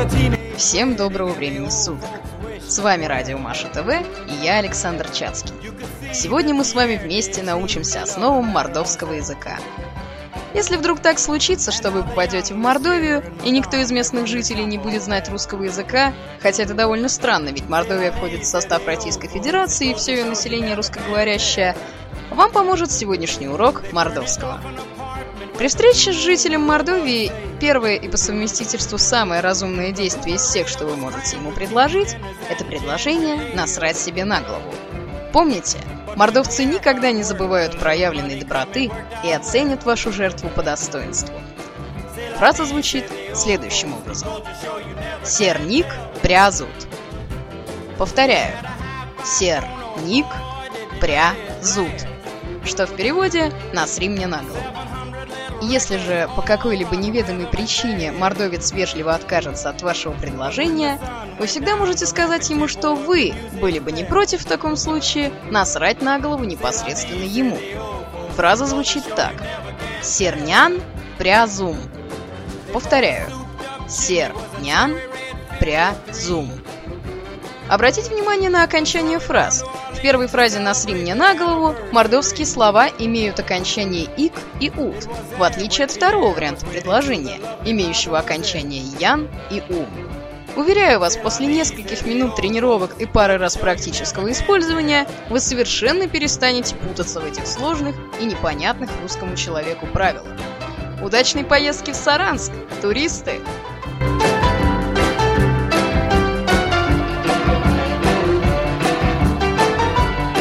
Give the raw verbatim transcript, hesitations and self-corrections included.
Всем доброго времени суток! С вами Радио Маша ТВ и я, Александр Чацкий. Сегодня мы с вами вместе научимся основам мордовского языка. Если вдруг так случится, что вы попадете в Мордовию, и никто из местных жителей не будет знать русского языка, хотя это довольно странно, ведь Мордовия входит в состав Российской Федерации и все ее население русскоговорящее, вам поможет сегодняшний урок мордовского. При встрече с жителем Мордовии первое и по совместительству самое разумное действие из всех, что вы можете ему предложить, это предложение «насрать себе на голову». Помните, мордовцы никогда не забывают проявленной доброты и оценят вашу жертву по достоинству. Фраза звучит следующим образом. «Сер-ник пря-зут». Повторяю. «Сер-ник пря-зут», что в переводе «насри мне на голову». Если же по какой-либо неведомой причине мордовец вежливо откажется от вашего предложения, вы всегда можете сказать ему, что вы были бы не против в таком случае насрать на голову непосредственно ему. Фраза звучит так. «Сернян пря-зум». Повторяю. «Сернян пря-зум». Обратите внимание на окончание фраз. В первой фразе «насри мне на голову» мордовские слова имеют окончание «ик» и «ут», в отличие от второго варианта предложения, имеющего окончание «ян» и «у». Уверяю вас, после нескольких минут тренировок и пары раз практического использования вы совершенно перестанете путаться в этих сложных и непонятных русскому человеку правилах. Удачной поездки в Саранск, туристы!